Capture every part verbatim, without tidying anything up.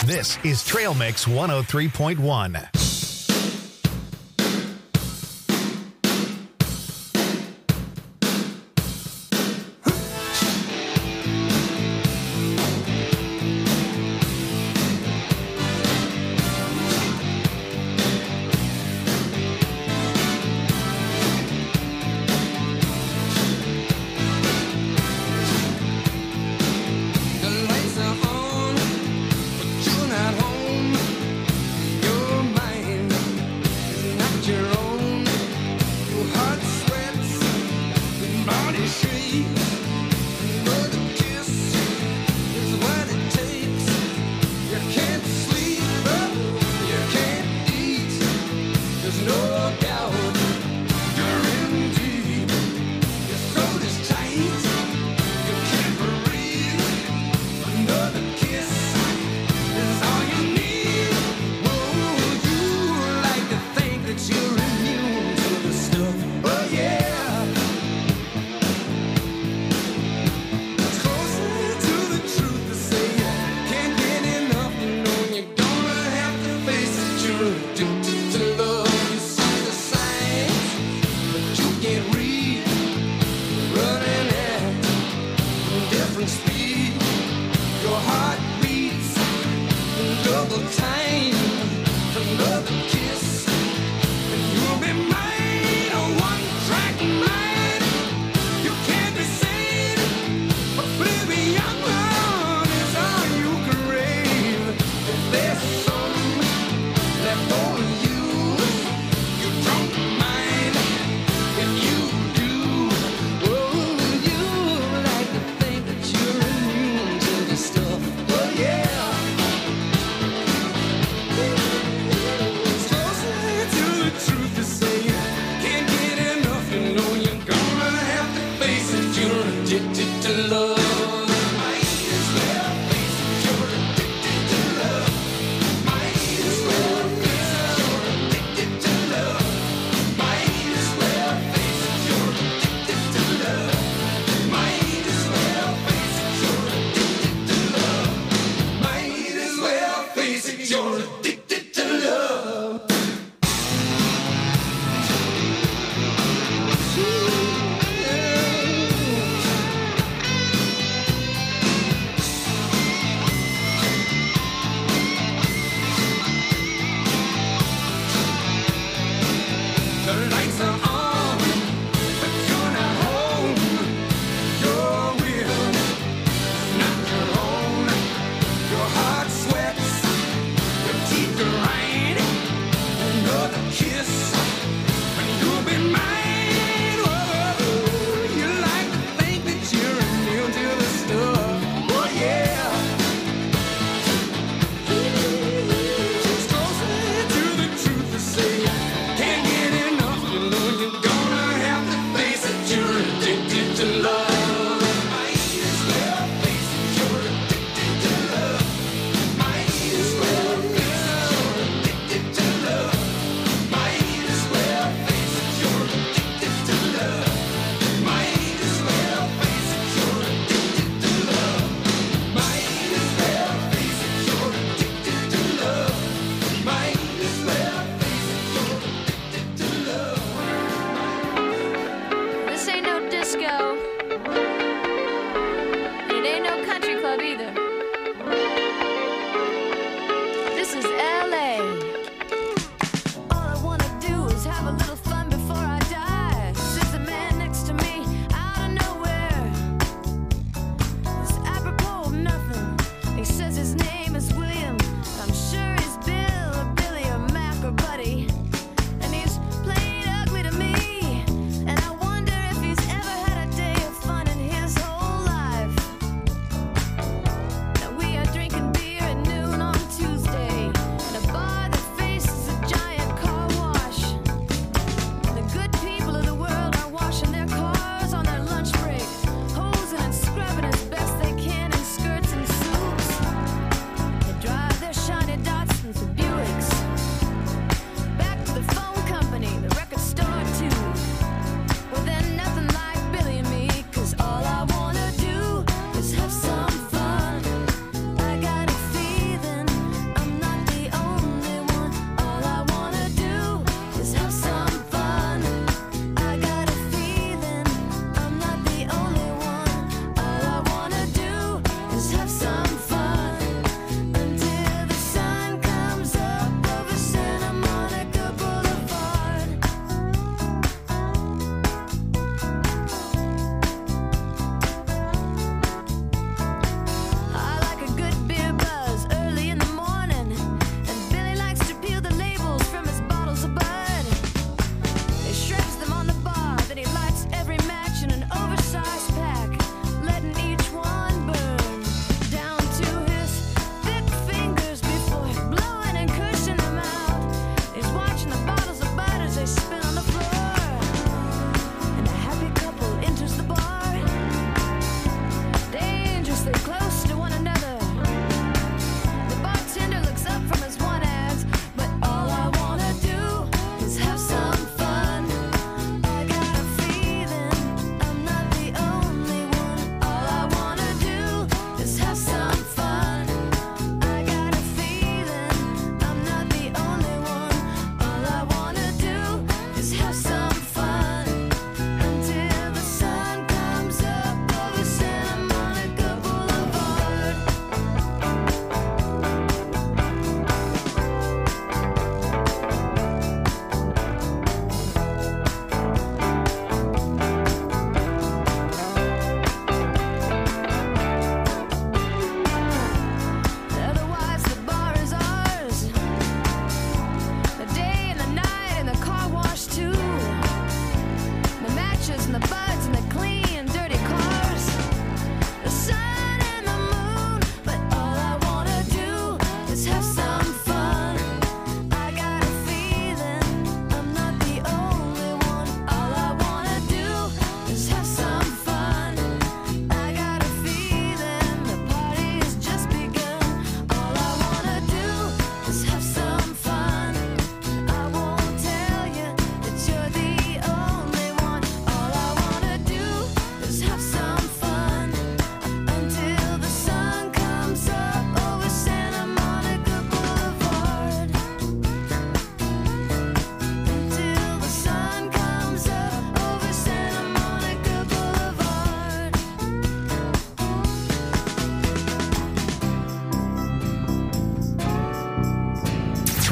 This is Trail Mix one oh three point one. Shiny dots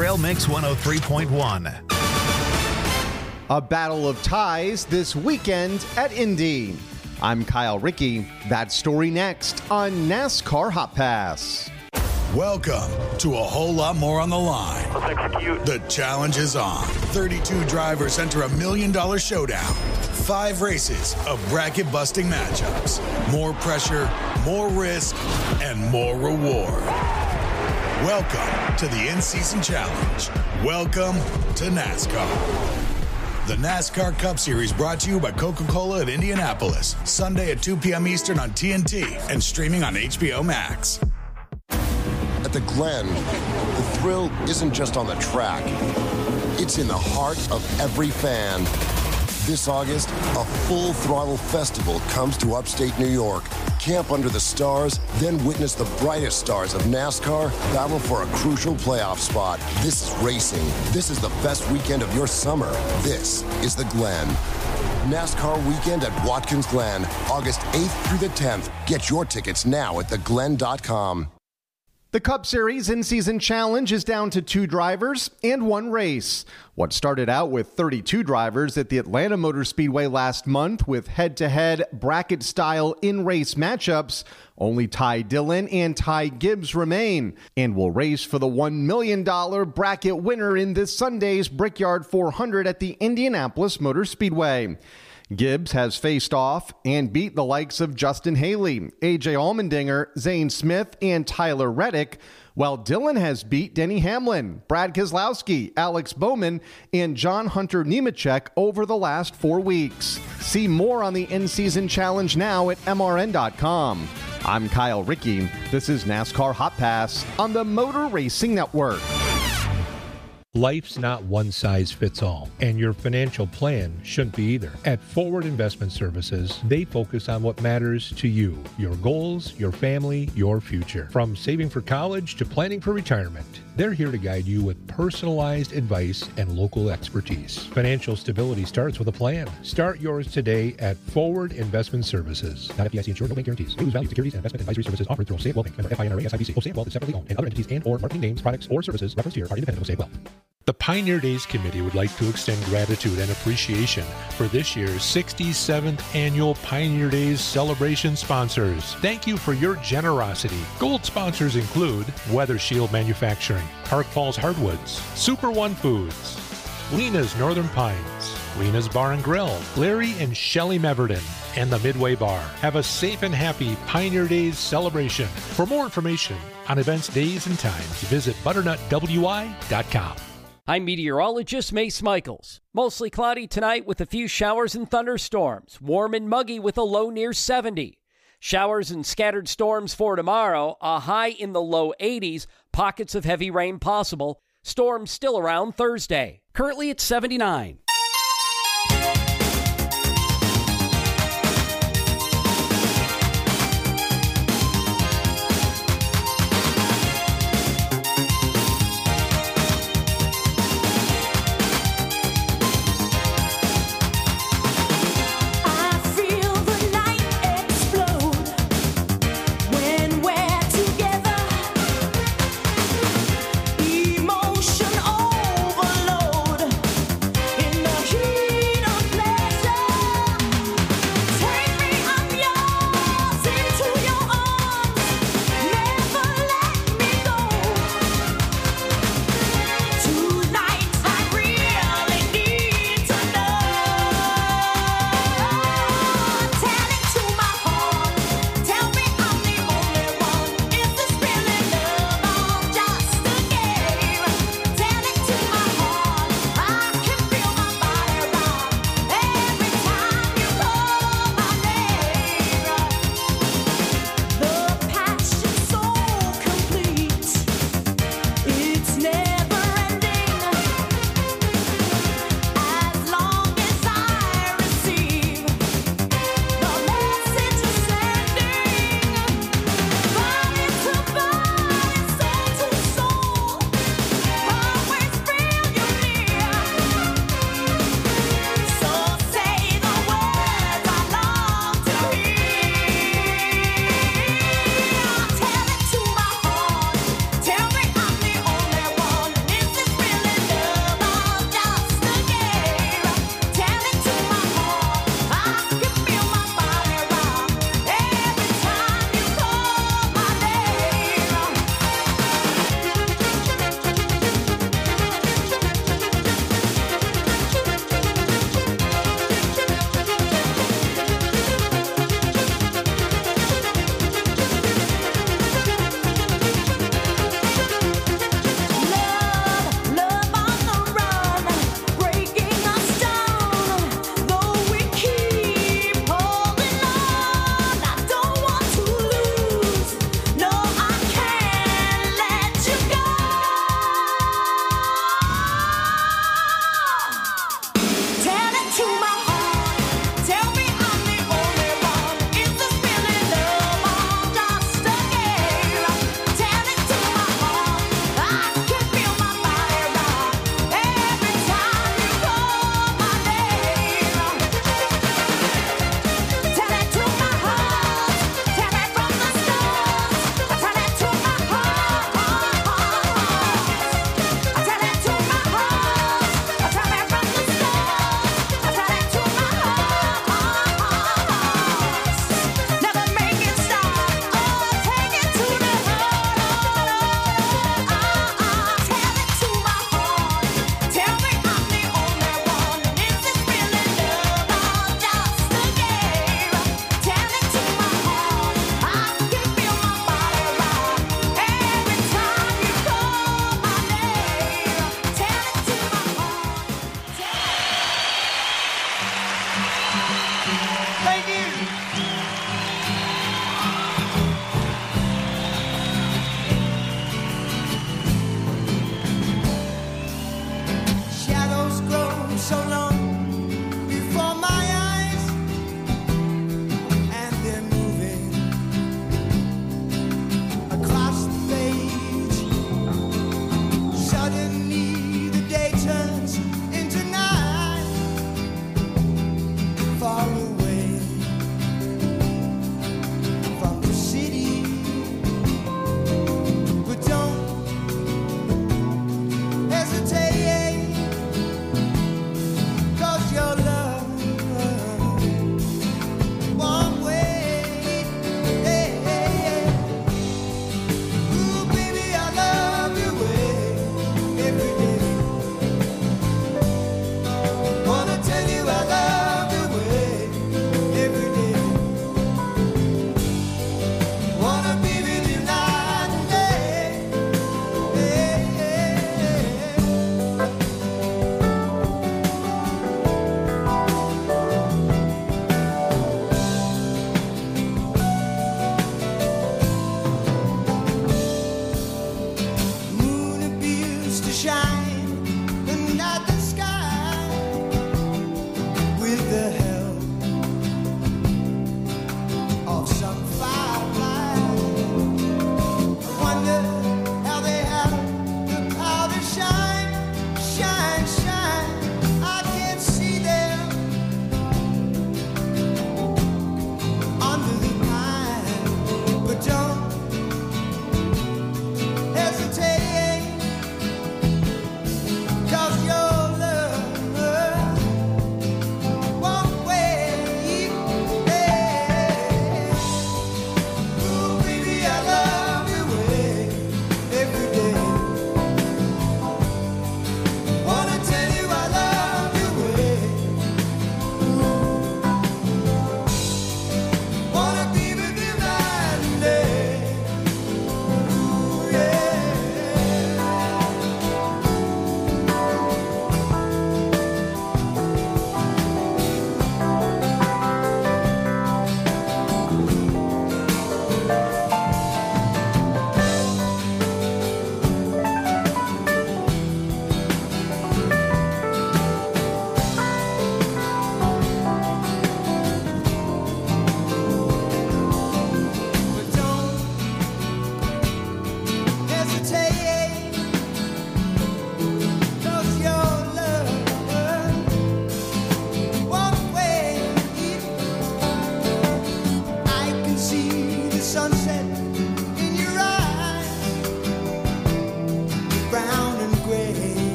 Trail Mix one oh three point one. A battle of ties this weekend at Indy. I'm Kyle Rickey. That story next on NASCAR Hot Pass. Welcome to a whole lot more on the line. Let's execute. The challenge is on. thirty-two drivers enter a million dollar showdown. Five races of bracket-busting matchups. More pressure, more risk, and more reward. Welcome to the in-season challenge. Welcome to NASCAR. The NASCAR Cup Series brought to you by Coca-Cola at Indianapolis. Sunday at two p.m. Eastern on T N T and streaming on H B O Max. At the Glen, the thrill isn't just on the track. It's in the heart of every fan. This August, a full-throttle festival comes to upstate New York. Camp under the stars, then witness the brightest stars of NASCAR battle for a crucial playoff spot. This is racing. This is the best weekend of your summer. This is the Glen. NASCAR weekend at Watkins Glen, August eighth through the tenth. Get your tickets now at the glen dot com. The Cup Series in-season challenge is down to two drivers and one race. What started out with thirty-two drivers at the Atlanta Motor Speedway last month with head-to-head bracket-style in-race matchups, only Ty Dillon and Ty Gibbs remain and will race for the one million dollars bracket winner in this Sunday's Brickyard four hundred at the Indianapolis Motor Speedway. Gibbs has faced off and beat the likes of Justin Haley, A J Allmendinger, Zane Smith, and Tyler Reddick, while Dillon has beat Denny Hamlin, Brad Keselowski, Alex Bowman, and John Hunter Nemechek over the last four weeks. See more on the in-season challenge now at M R N dot com. I'm Kyle Rickey. This is NASCAR Hot Pass on the Motor Racing Network. Life's not one size fits all, and your financial plan shouldn't be either. At Forward Investment Services, they focus on what matters to you, your goals, your family, your future. From saving for college to planning for retirement, they're here to guide you with personalized advice and local expertise. Financial stability starts with a plan. Start yours today at Forward Investment Services. Not F D I C insured, no bank guarantees. May lose value. Securities and investment advisory services offered through Osaic Wealth Bank. Member F I N R A S I B C. Osaic Wealth is separately owned, and other entities and or marketing names, products, or services referenced here are independent of Osaic Wealth. The Pioneer Days Committee would like to extend gratitude and appreciation for this year's sixty-seventh Annual Pioneer Days celebration sponsors. Thank you for your generosity. Gold sponsors include Weather Shield Manufacturing, Park Falls Hardwoods, Super One Foods, Lena's Northern Pines, Lena's Bar and Grill, Larry and Shelley Meverden, and the Midway Bar. Have a safe and happy Pioneer Days celebration. For more information on events, days, and times, visit butternut w i dot com. I'm meteorologist Mace Michaels. Mostly cloudy tonight with a few showers and thunderstorms. Warm and muggy with a low near seventy. Showers and scattered storms for tomorrow. A high in the low eighties. Pockets of heavy rain possible. Storms still around Thursday. Currently at seventy-nine. Emotion overload.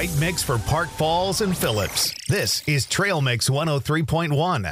right mix for Park Falls and Phillips. This is Trail Mix one oh three point one.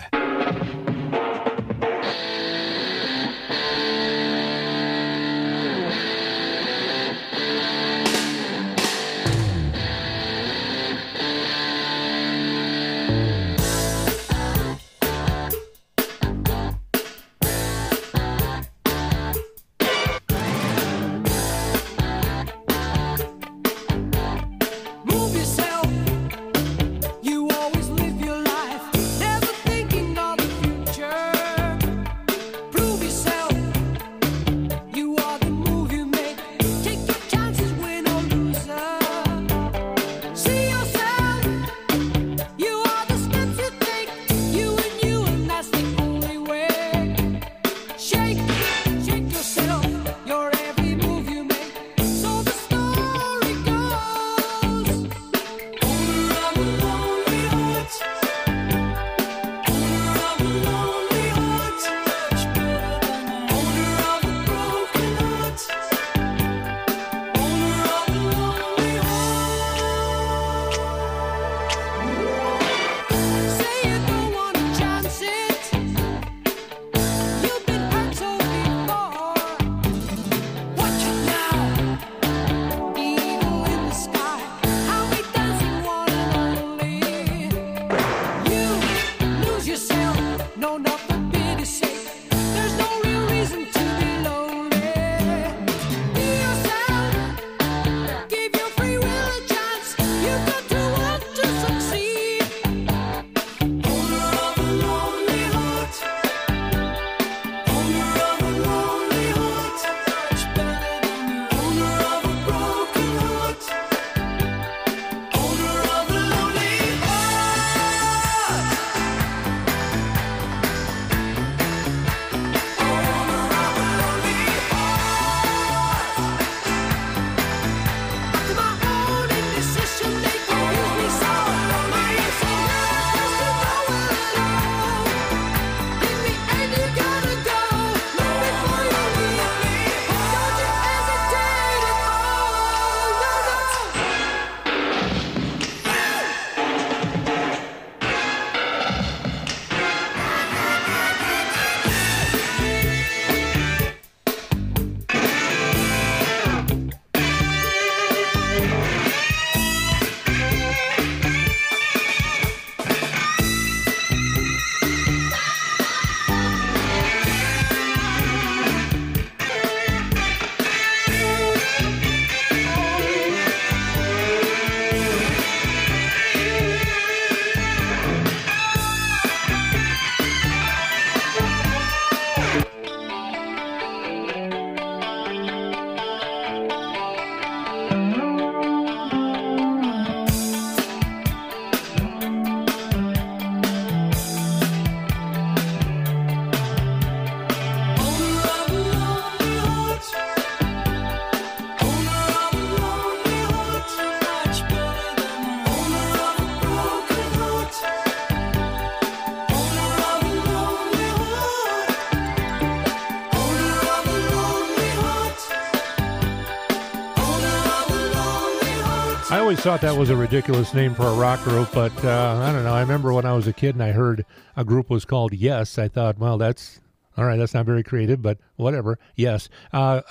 I always thought that was a ridiculous name for a rock group, but uh, I don't know. I remember when I was a kid and I heard a group was called Yes. I thought, well, that's all right. That's not very creative, but whatever. Yes. Uh,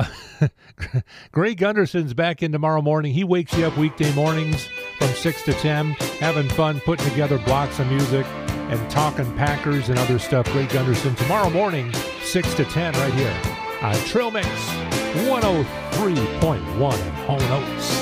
Greg Gunderson's back in tomorrow morning. He wakes you up weekday mornings from six to ten, having fun, putting together blocks of music and talking Packers and other stuff. Greg Gunderson tomorrow morning, six to ten, right here on Trail Mix one oh three point one at Home Notes.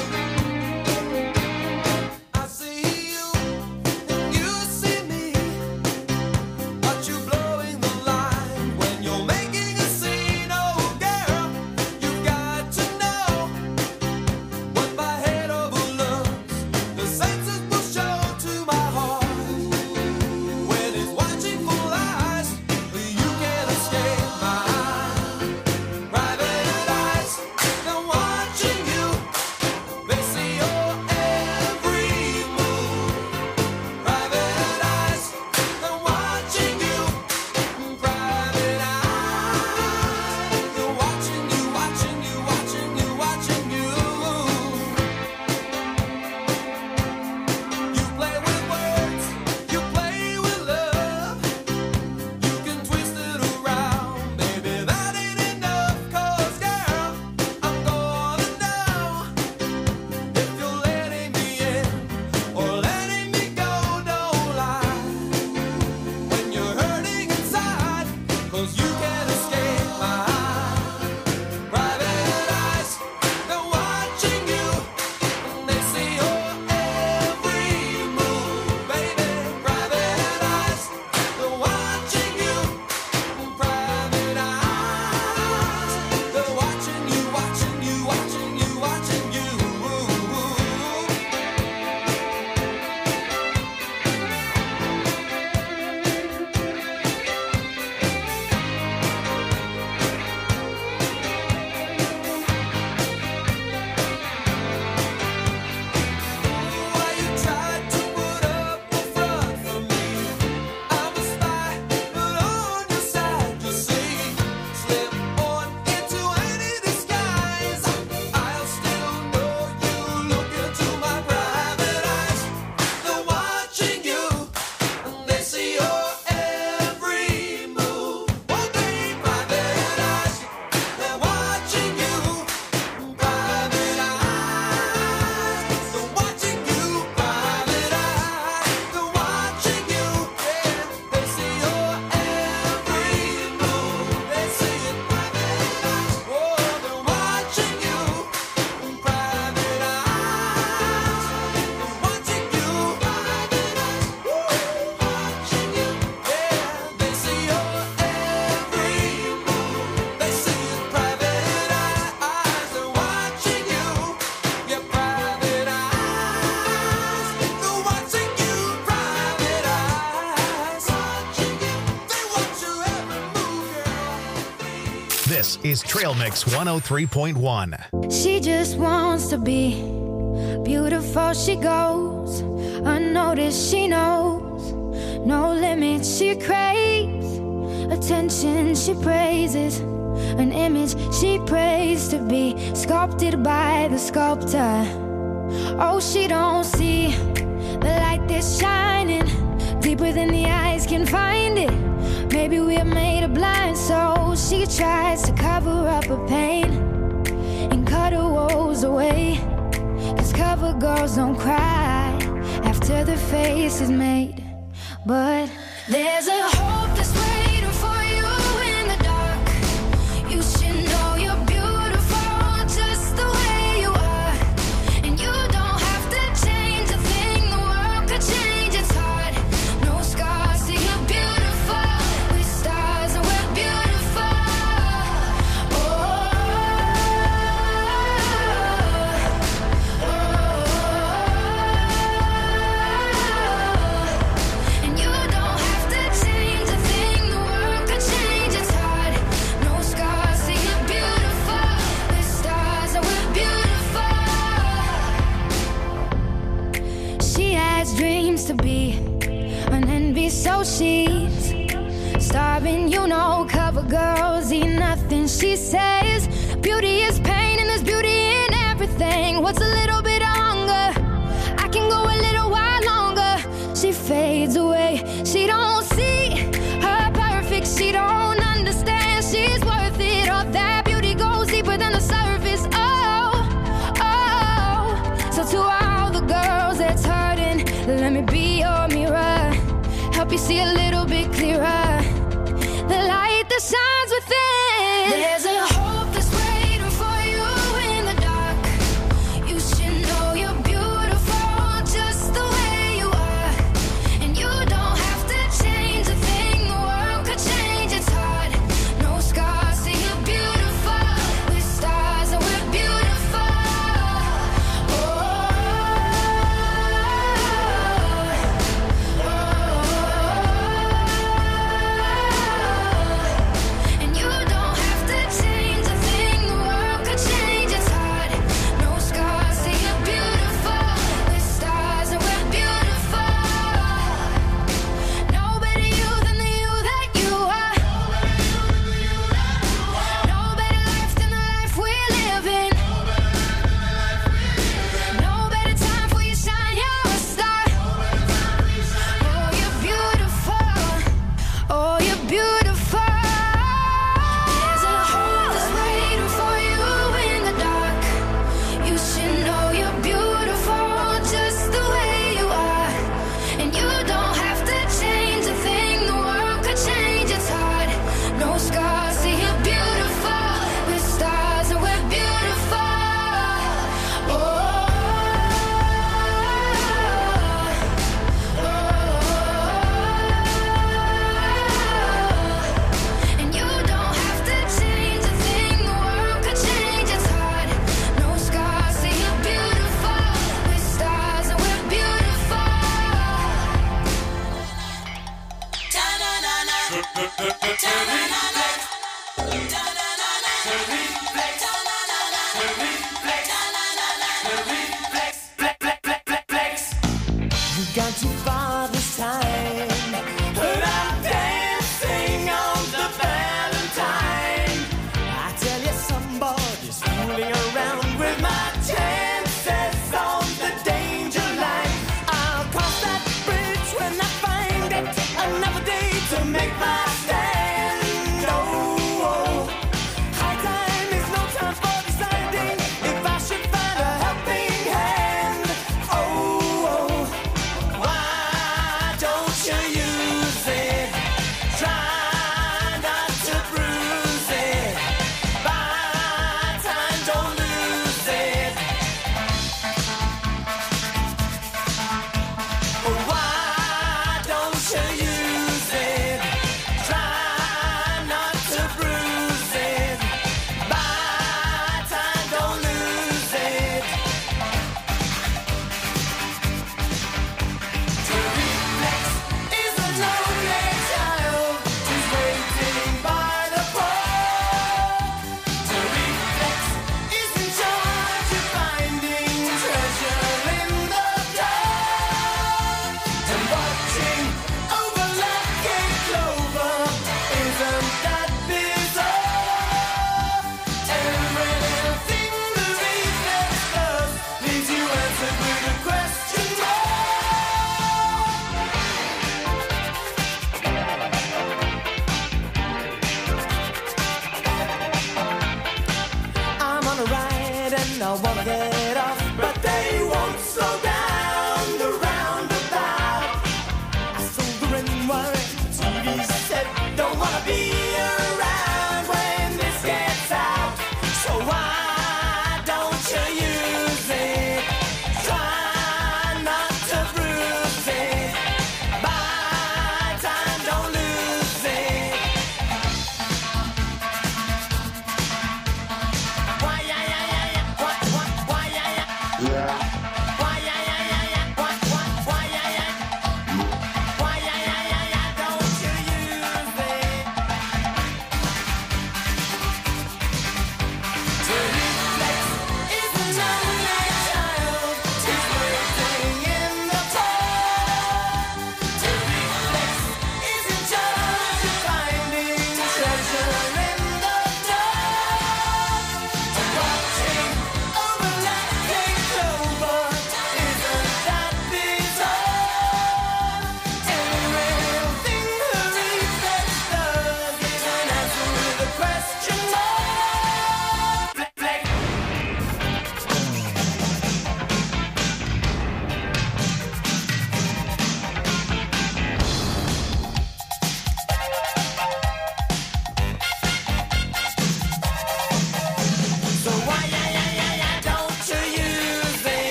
This is Trail Mix one oh three point one. She just wants to be beautiful. She goes unnoticed. She knows no limits. She craves attention. She praises an image she prays to be sculpted by the sculptor. Oh, she don't see the light that's shining deeper than the eyes can find it. Maybe we're made of blind, so she tries to cover up her pain and cut her woes away. Cause cover girls don't cry after their face is made. But there's a hope that's waiting for you in the dark. You should know you're beautiful just the way you are. And you don't have to change a thing, the world could change, it's hard. No scars, see you're beautiful. With stars and we're beautiful. Oh, oh, oh. And you don't have to change a thing, the world could change, it's hard. No scars, see you're beautiful. With stars and we're beautiful. She has dreams to be an envy, so she's starving, you know. Cover girls eat nothing. She says beauty is pain and there's beauty in everything. What's a little bit of hunger? I can go a little while longer. She fades away. She don't see her perfect. She don't understand she's worth it. All that beauty goes deeper than the surface. Oh, oh. So to all the girls that's hurting, let me be your mirror. Help you see a little bit clearer. The light that shines within. There's a hope that's waiting for you in the dark. You should know you're beautiful just the way you are. And you don't have to change a thing, the world could change, it's hard. No scars, see you're beautiful. With stars and we're beautiful. Oh, oh, oh. And you don't have to change a thing, the world could change, it's hard. No scars, see you're beautiful. With stars and we're beautiful. No better you than the you that you are. No better life than the life we're living. No better time for you to shine, you're a star. Oh, you're beautiful. Oh, you're beautiful. There's a hope that's waiting for you in the dark. You should know you're beautiful just the way you are. And you don't have to change a thing, the world could change, it's hard. No scars, see you're beautiful. With stars and we're beautiful. Oh, oh, oh. And you don't have to change a thing, the world could change, it's hard. No scars, see you're beautiful. With stars and we're beautiful. You've gone too far this time, but I'm dancing on the Valentine. I tell you, somebody's fooling around with my chances on the danger line. I'll cross that bridge when I find it. Another day to make my stand.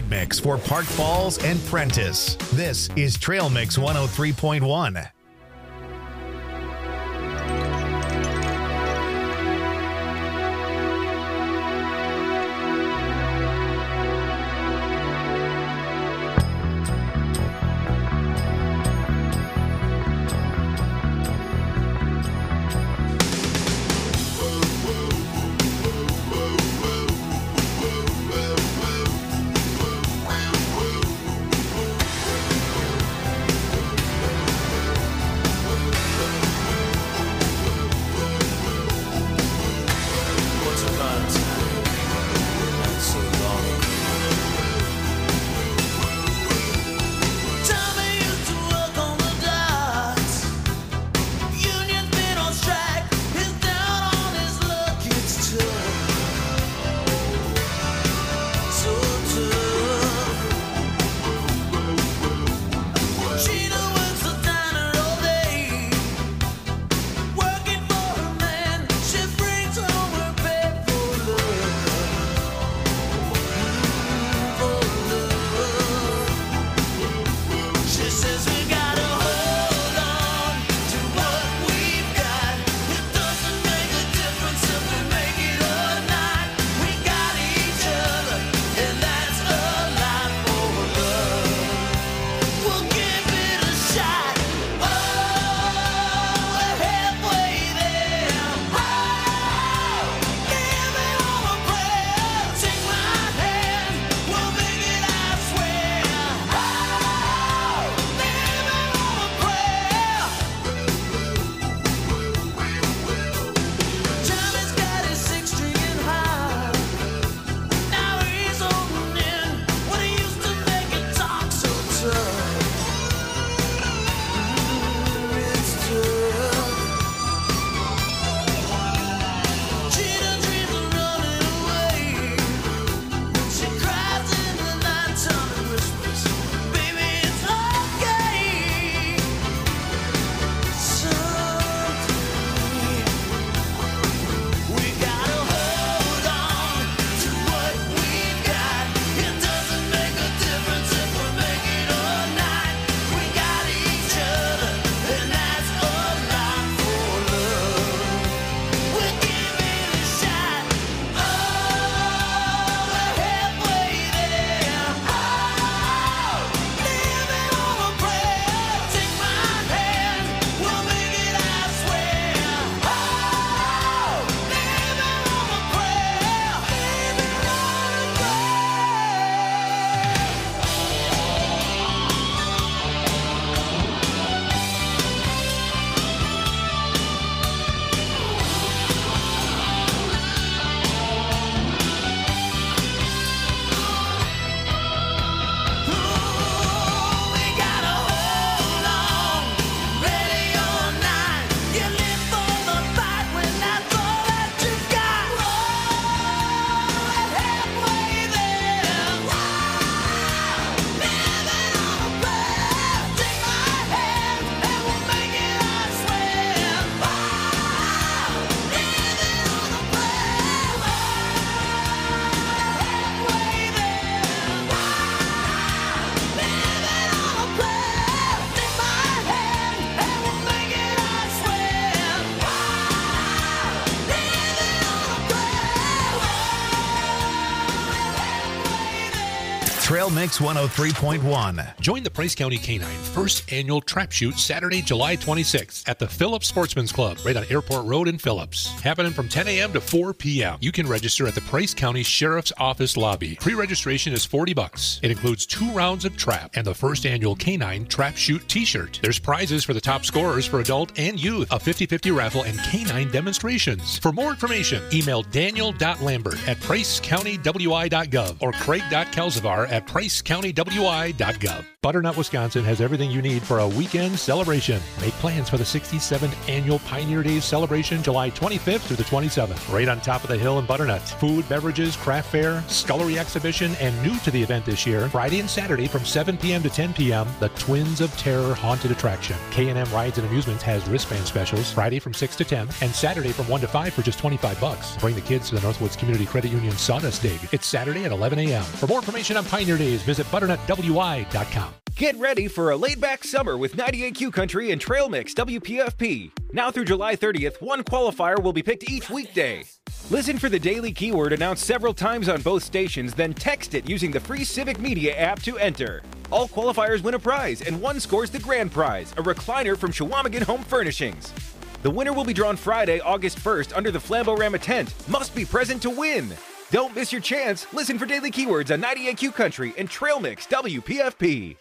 night mix for Park Falls and Prentice. This is Trail Mix one oh three point one. Trail Mix one oh three point one. Join the Price County Canine first annual trap shoot Saturday, July twenty-sixth at the Phillips Sportsman's Club right on Airport Road in Phillips. Happening from ten a.m. to four p.m. You can register at the Price County Sheriff's Office lobby. Pre-registration is forty bucks. It includes two rounds of trap and the first annual Canine Trap Shoot t-shirt. There's prizes for the top scorers for adult and youth, a fifty-fifty raffle, and canine demonstrations. For more information, email daniel dot lambert at price county w i dot gov or craig dot kelzevar at price county w i dot gov. Butternut, Wisconsin has everything you need for a weekend celebration. Make plans for the sixty-seventh Annual Pioneer Days celebration, July twenty-fifth through the twenty-seventh. Right on top of the hill in Butternut. Food, beverages, craft fair, scullery exhibition, and new to the event this year, Friday and Saturday from seven p.m. to ten p.m., the Twins of Terror Haunted Attraction. K and M Rides and Amusements has wristband specials, Friday from six to ten, and Saturday from one to five for just twenty-five bucks. Bring the kids to the Northwoods Community Credit Union Sawdust Dig. It's Saturday at eleven a.m. For more information on Pioneer Days, visit butternut w i dot com. Get ready for a laid-back summer with ninety-eight Q Country and Trail Mix W P F P. Now through July thirtieth, one qualifier will be picked each weekday. Listen for the daily keyword announced several times on both stations, then text it using the free Civic Media app to enter. All qualifiers win a prize, and one scores the grand prize, a recliner from Chequamegon Home Furnishings. The winner will be drawn Friday, August first under the Flambeau-Rama tent. Must be present to win. Don't miss your chance. Listen for daily keywords on ninety-eight Q Country and Trail Mix W P F P.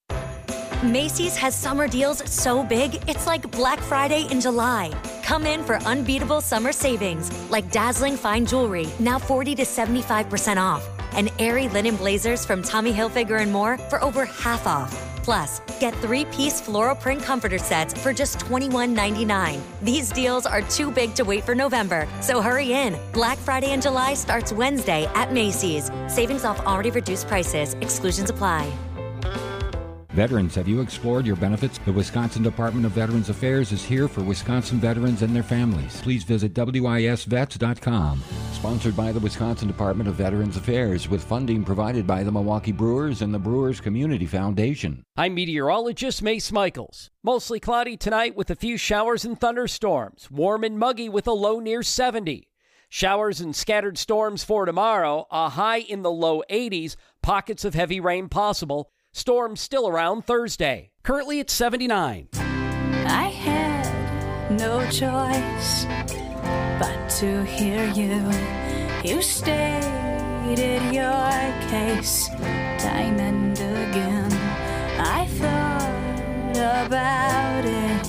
Macy's has summer deals so big, it's like Black Friday in July. Come in for unbeatable summer savings, like dazzling fine jewelry, now forty to seventy-five percent off, and airy linen blazers from Tommy Hilfiger and more for over half off. Plus, get three-piece floral print comforter sets for just twenty-one ninety-nine. These deals are too big to wait for November, so hurry in. Black Friday in July starts Wednesday at Macy's. Savings off already reduced prices. Exclusions apply. Veterans, have you explored your benefits? The Wisconsin Department of Veterans Affairs is here for Wisconsin veterans and their families. Please visit w i s vets dot com. Sponsored by the Wisconsin Department of Veterans Affairs, with funding provided by the Milwaukee Brewers and the Brewers Community Foundation. I'm meteorologist Mace Michaels. Mostly cloudy tonight with a few showers and thunderstorms. Warm and muggy with a low near seventy. Showers and scattered storms for tomorrow. A high in the low eighties. Pockets of heavy rain possible. Storms still around Thursday. Currently at seventy-nine. I had no choice but to hear you. You stated your case time and again. I thought about it.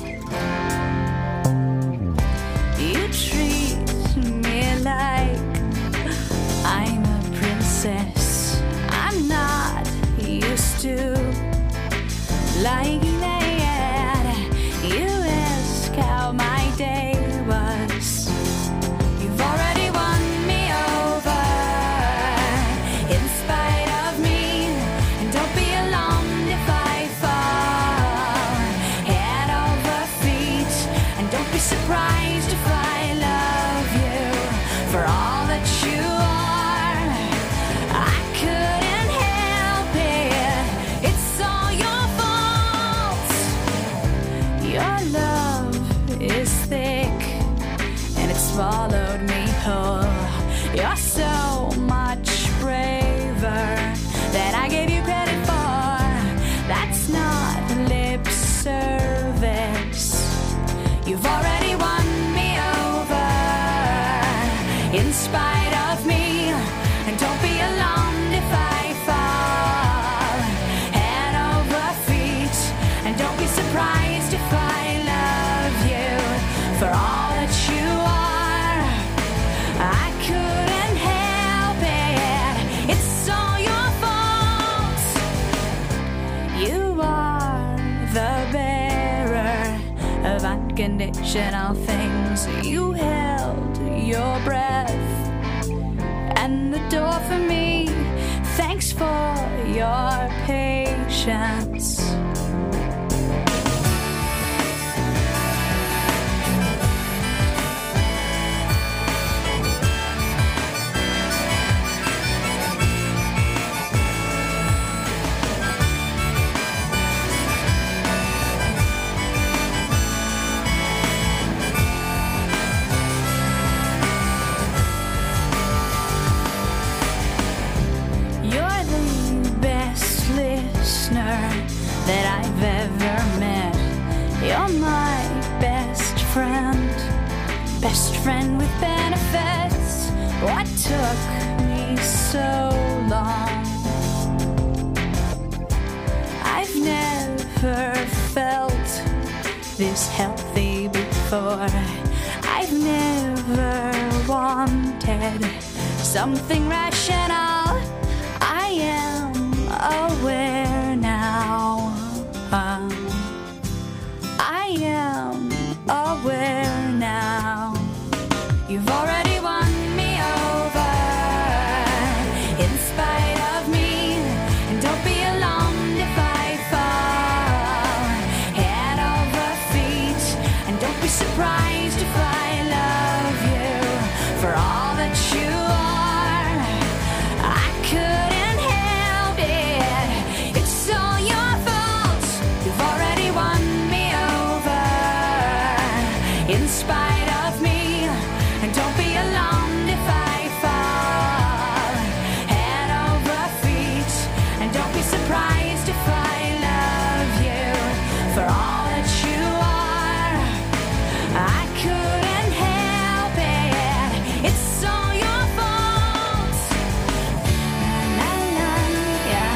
You treat me like I'm a princess. I'm not used to like that. You ask how my day was. You've already won me over in spite of me. And don't be alarmed if I fall head over feet. And don't be surprised if I love you for all that you are. I couldn't help it. It's all your fault. Your love is thick and it's swallowed me whole. You're so much braver than I gave you credit for. That's not lip service. You've already won me over in spite of me. And don't be alarmed if I fall head over feet. And don't be surprised if I love you for all that you are. I couldn't help it. It's all your fault. You are the bearer of unconditional things. You held your breath and the door for me. Thanks for your patience. You're the best listener that I've ever met. You're my best friend, best friend with benefits. What took me so long? I've never felt this healthy before. I've never wanted something rational. I am aware now. in spite of me. And don't be alarmed if I fall head over feet. And don't be surprised if I love you for all that you are. I couldn't help it, it's all your fault. La, la, yeah,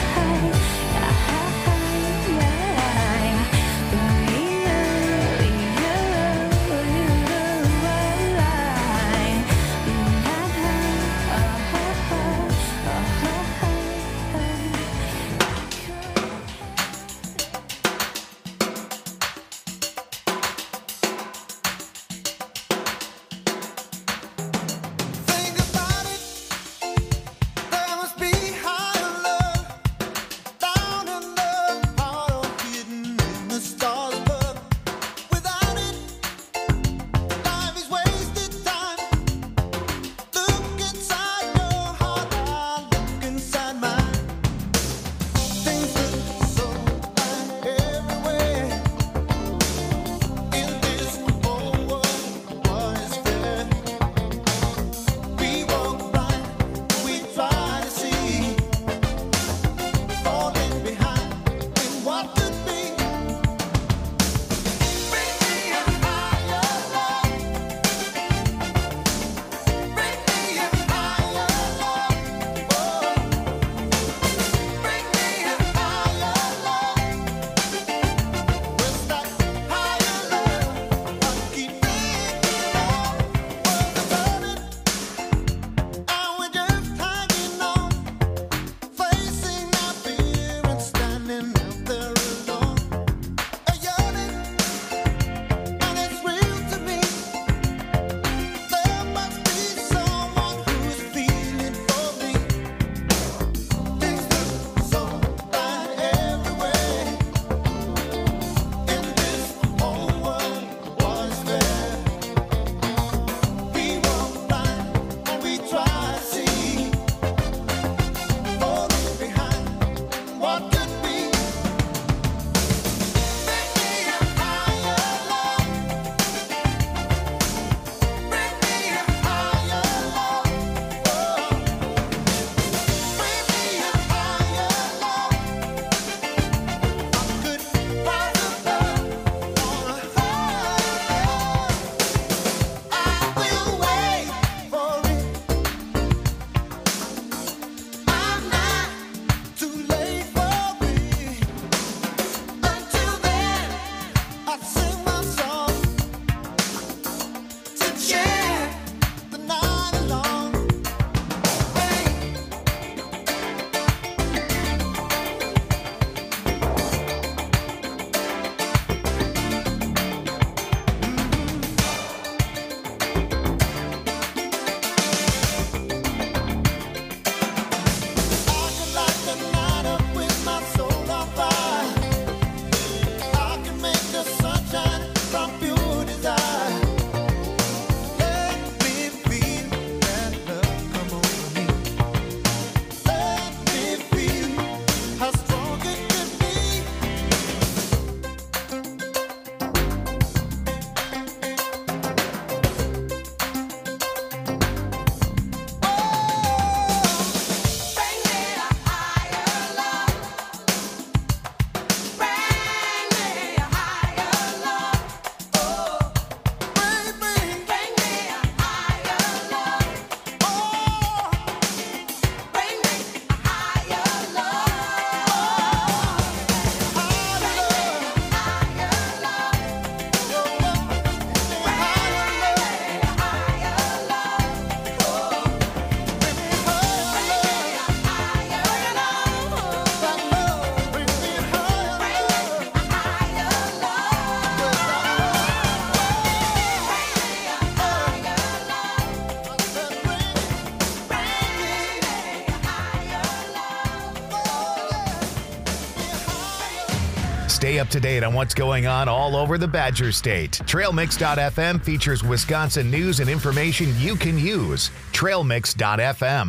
Stay up to date on what's going on all over the Badger State. Trail Mix dot f m features Wisconsin news and information you can use. Trail Mix dot f m.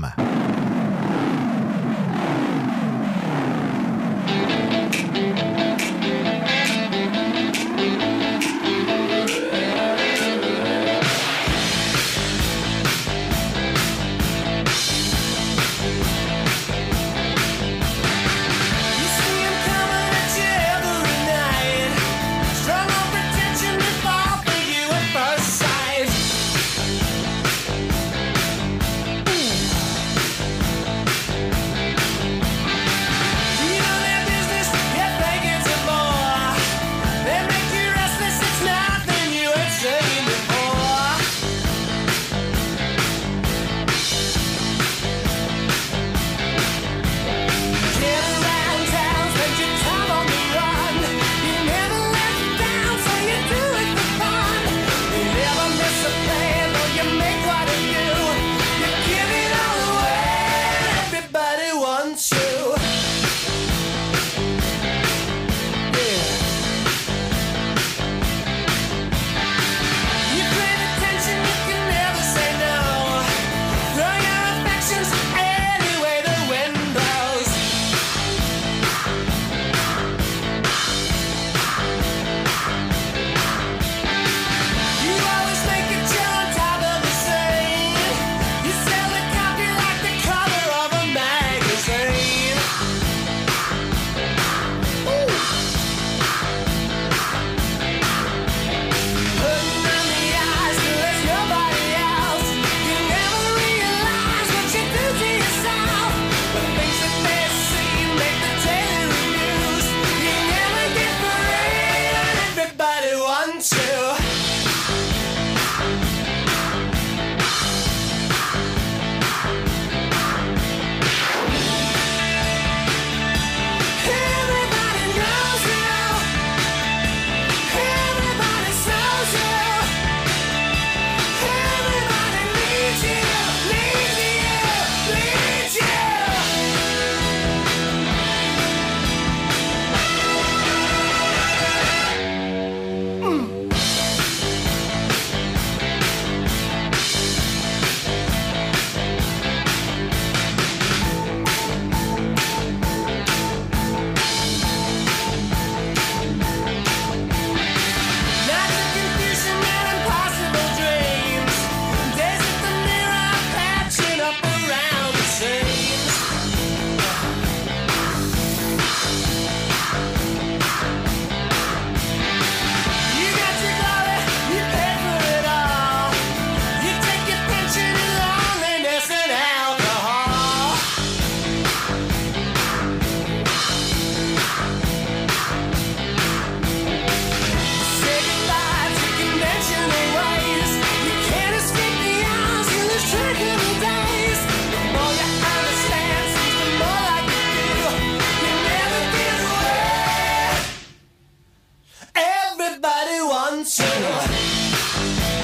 wants you.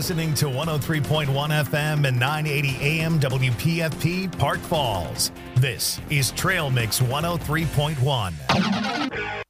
listening to one oh three point one F M and nine eighty A M W P F P Park Falls. This is Trail Mix one oh three point one.